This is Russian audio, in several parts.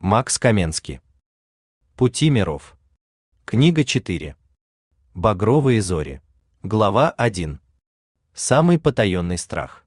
Макс Каменский. Пути миров. Книга 4. Багровые зори. Глава 1. Самый потаенный страх.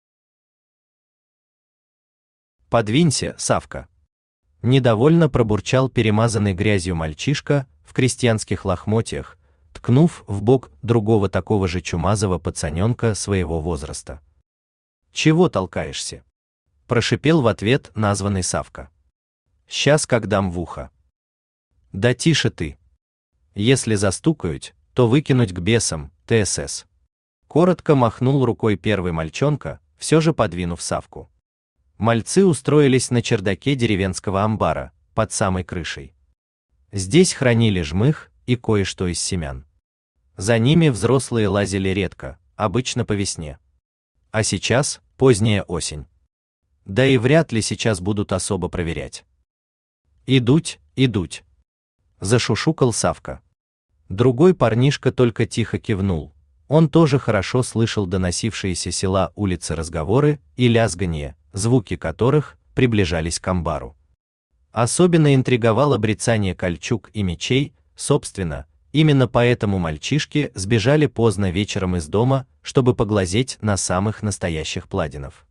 «Подвинься, Савка!» Недовольно пробурчал перемазанный грязью мальчишка в крестьянских лохмотьях, ткнув в бок другого такого же чумазого пацаненка своего возраста. «Чего толкаешься?» — прошипел в ответ названный Савка. «Сейчас как дам в ухо». «Да тише ты. Если застукают, то выкинуть к бесам, ТСС». Коротко махнул рукой первый мальчонка, все же подвинув Савку. Мальцы устроились на чердаке деревенского амбара, под самой крышей. Здесь хранили жмых и кое-что из семян. За ними взрослые лазили редко, обычно по весне. А сейчас поздняя осень. Да и вряд ли сейчас будут особо проверять. «Идуть, идуть!» — зашушукал Савка. Другой парнишка только тихо кивнул. Он тоже хорошо слышал доносившиеся села улицы разговоры и лязганье, звуки которых приближались к амбару. Особенно интриговало брецание кольчуг и мечей, собственно, именно поэтому мальчишки сбежали поздно вечером из дома, чтобы поглазеть на самых настоящих пладинов.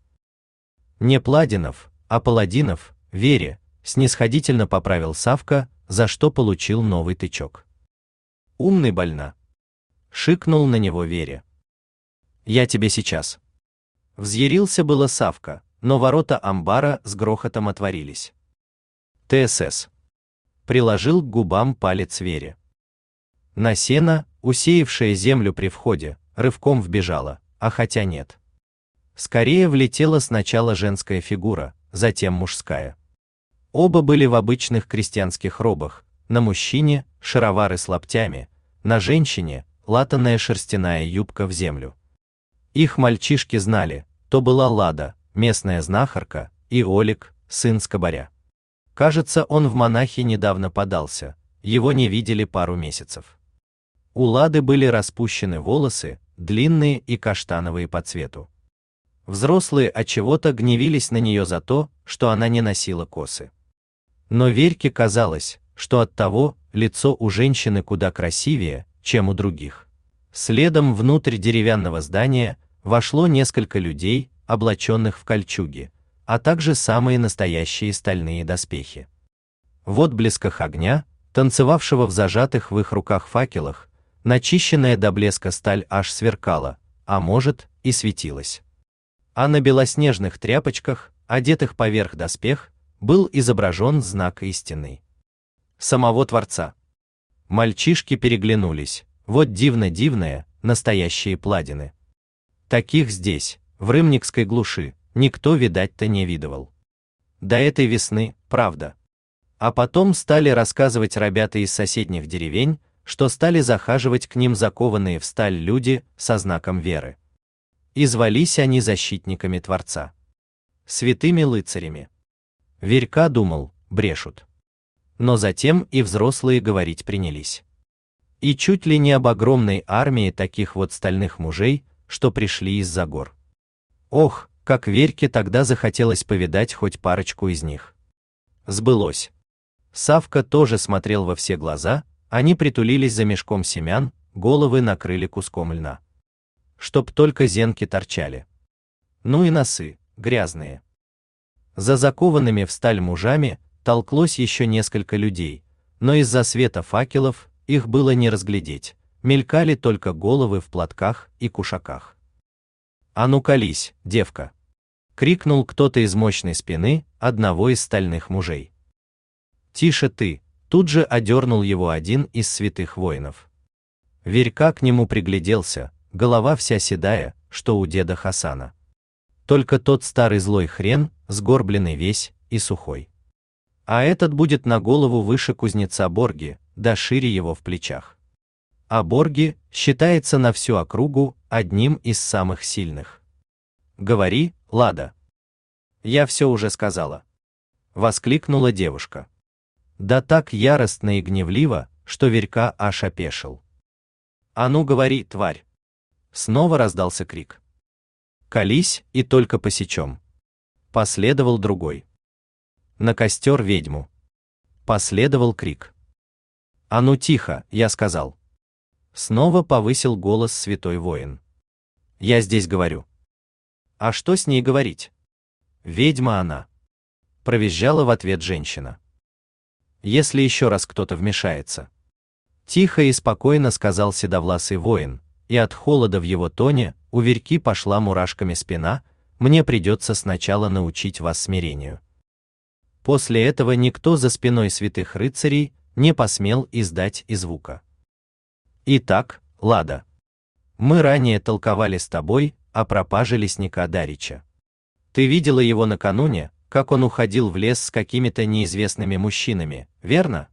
Не пладинов, а паладинов, Вере, снисходительно поправил Савка, за что получил новый тычок. «Умный больна!» — шикнул на него Вере. «Я тебе сейчас!» Взъярился было Савка, но ворота амбара с грохотом отворились. «ТСС!» — приложил к губам палец Вере. На сено, усеявшее землю при входе, рывком вбежала, а хотя нет. Скорее влетела сначала женская фигура, затем мужская. Оба были в обычных крестьянских робах, на мужчине – шаровары с лаптями, на женщине – латаная шерстяная юбка в землю. Их мальчишки знали, то была Лада, местная знахарка, и Олег, сын скобаря. Кажется, он в монахи недавно подался, его не видели пару месяцев. У Лады были распущены волосы, длинные и каштановые по цвету. Взрослые отчего-то гневились на нее за то, что она не носила косы. Но Верьке казалось, что оттого лицо у женщины куда красивее, чем у других. Следом внутрь деревянного здания вошло несколько людей, облаченных в кольчуги, а также самые настоящие стальные доспехи. В отблесках огня, танцевавшего в зажатых в их руках факелах, начищенная до блеска сталь аж сверкала, а может, и светилась. А на белоснежных тряпочках, одетых поверх доспех, был изображен знак истины. Самого Творца. Мальчишки переглянулись. Вот дивно-дивное, настоящие пладины. Таких здесь, в рымникской глуши, никто видать-то не видывал. До этой весны, правда. А потом стали рассказывать ребята из соседних деревень, что стали захаживать к ним закованные в сталь люди со знаком веры. И звались они защитниками Творца. Святыми лыцарями. Верька думал, брешут. Но затем и взрослые говорить принялись. И чуть ли не об огромной армии таких вот стальных мужей, что пришли из-за гор. Ох, как Верьке тогда захотелось повидать хоть парочку из них. Сбылось. Савка тоже смотрел во все глаза, они притулились за мешком семян, головы накрыли куском льна. Чтоб только зенки торчали. Ну и носы, грязные. За закованными в сталь мужами толклось еще несколько людей, но из-за света факелов их было не разглядеть, мелькали только головы в платках и кушаках. «А ну колись, девка!» — крикнул кто-то из мощной спины одного из стальных мужей. «Тише ты!» — тут же одернул его один из святых воинов. Верька к нему пригляделся, голова вся седая, что у деда Хасана. Только тот старый злой хрен, сгорбленный весь и сухой. А этот будет на голову выше кузнеца Борги, да шире его в плечах. А Борги считается на всю округу одним из самых сильных. «Говори, Лада». «Я все уже сказала», — воскликнула девушка. Да так яростно и гневливо, что Верька аж опешил. «А ну говори, тварь!» Снова раздался крик. «Колись и только посечем». Последовал другой. «На костер ведьму». Последовал крик. «А ну тихо!» — я сказал. Снова повысил голос святой воин. «Я здесь говорю». «А что с ней говорить?» «Ведьма она!» — провизжала в ответ женщина. «Если еще раз кто-то вмешается». Тихо и спокойно сказал седовласый воин, и от холода в его тоне у Верьки пошла мурашками спина. «Мне придется сначала научить вас смирению». После этого никто за спиной святых рыцарей не посмел издать и звука. «Итак, Лада, мы ранее толковали с тобой о пропаже лесника Дарича. Ты видела его накануне, как он уходил в лес с какими-то неизвестными мужчинами, верно?»